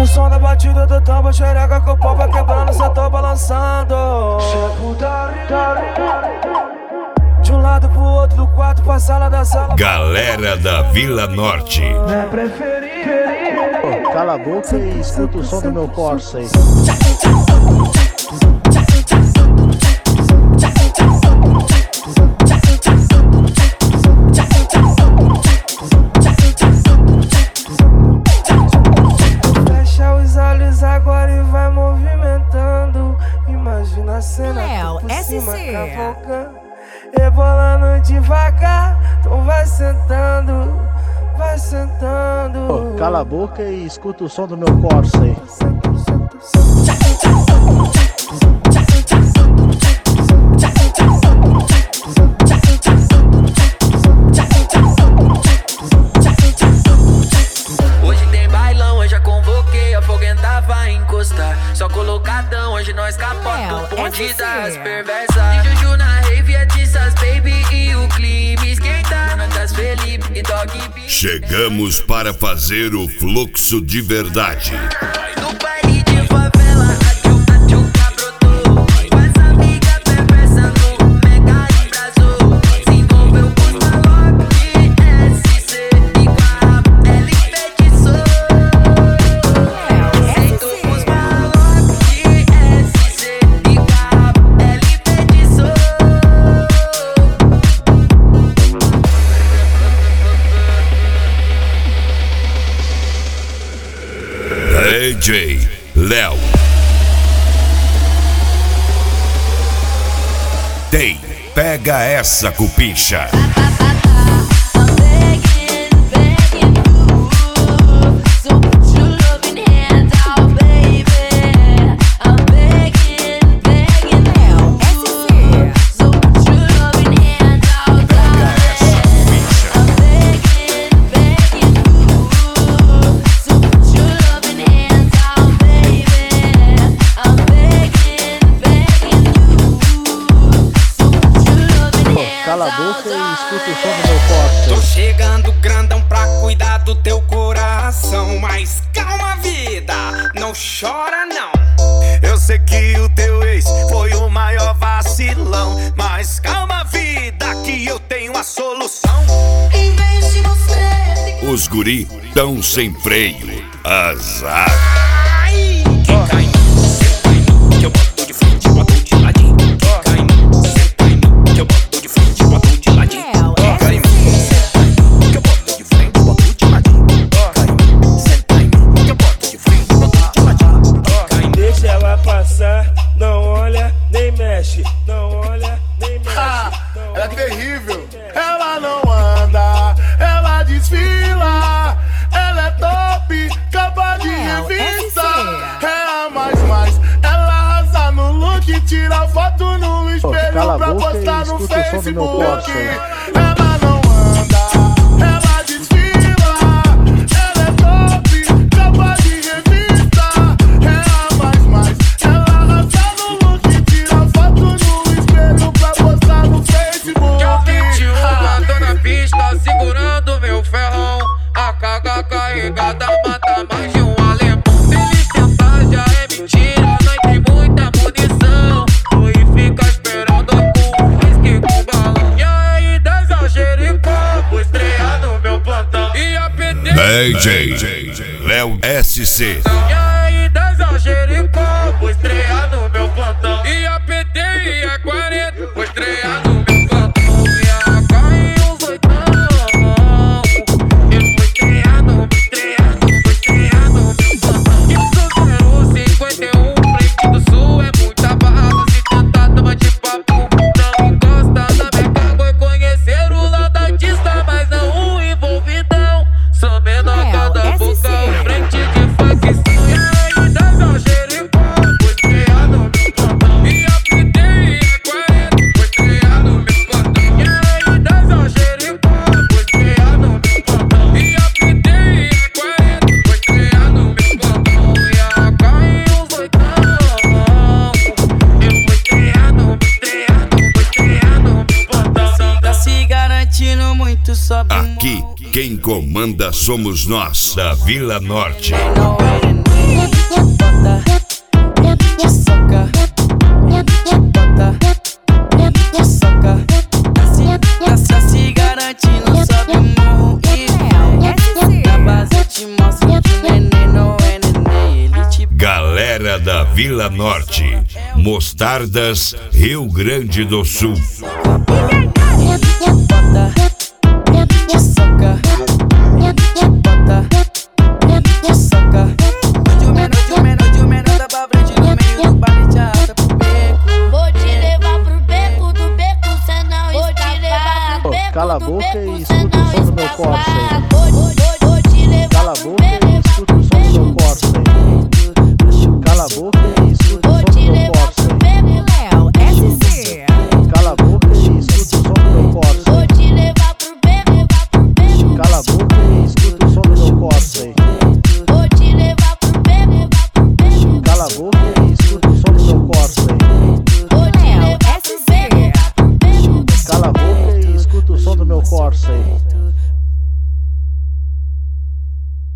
No som da batida do tambor, xereca que o pau vai quebrando, cê tô balançando. De um lado pro outro, do quarto pra sala da sala. Galera da Vila Norte. É preferido. Cala a boca e escuta o som do meu Corsa aí. Fecha os olhos agora e vai movimentando. Imagina a cena por cima cavocando, rebolando devagar. Então vai sentando, vai sentando. Cala a boca e escuta o som do meu Corsa aí. Hoje tem bailão, eu já convoquei, a foguenta vai encostar. Só colocadão, hoje nós capota o bonde das perversas. Tem Juju na rave, é Tissas, baby, e o clima esquenta. Nantas Felipe e Dog B. Chegamos para fazer o fluxo de verdade. No baile de favela, a tchuca brotou. Com essa amiga perversa no mega embrasou. Se envolveu com os malocos de SC e com a rapa ela enfeitiçou. Sentou com os malocos de SC e com a rapa ela enfeitiçou. DJ Léo. Tem, pega essa cupincha. Cala a boca e escuta o som do meu Corsa. Tô chegando grandão pra cuidar do teu coração. Mas calma, vida, não chora não. Eu sei que o teu ex foi o maior vacilão, mas calma, vida, que eu tenho a solução. Em vez de você. Os guri tão sem freio. Azar. Ai, quem cai em mim, senta em mim, que eu boto de frente, boto de ladinho. Quem cai em mim, senta em mim, que eu boto de frente, boto de ladinho. Quem cai em mim, senta em mim, que eu boto de frente, boto de ladinho. Quem cai em mim, senta em mim, que eu boto de frente, boto de ladinho. Quem cai em mim. Deixa ela passar, não olha nem mexe, não olha nem mexe. Ela é terrível. Ela não anda, ela desfila. Ela é top, capa de revista. É a mais, ela arrasa no look. Tira foto no espelho cala a pra boca e postar no escuta o som do meu Facebook. Corsa aí. Ela não anda, ela desfila. Ela é top, capa de revista. É a mais, ela arrasa no look. Tira foto no espelho pra postar no Facebook. Que o 21 tô na pista, segurando meu ferrão. A carga carregada mata mais de um alemão. Se eles tentar já é mentira, nós tem muita munição. Tô e fica esperando com whisky com balão. E aí, Jericó, vou estrear no meu plantão. E a PT DJ Léo SC. E aí, Jericó, vou estrear no meu plantão. E a PT e a 40, vou estrear no meu plantão. E a AK e os oitão. Eu vou estrear no, vou estrear no meu plantão. E o 051, frente do sul é muita barra. Se tentar tomar de papo, não encosta na minha cara. Foi conhecer o lado artista, mas não o envolvidão. Sou menor cada boca, frente de facção. E aí, Jericó, vou estrear no meu plantão. E a PT e a 40, vou estrear no meu plantão. E aí, Jericó, vou estrear no meu plantão. E a PT e a 40, vou estrear no meu plantão. E a AK e os oitão. Eu vou estrear no meu plantão. Tá se garantindo muito, sobe. Aqui, quem comanda somos nós, da Vila Norte. Não, Se garante, não sobe o morro e vem. Na base te mostra que neném não é neném. Ele te Galera da Vila Norte, Mostardas, Rio Grande do Sul. bota.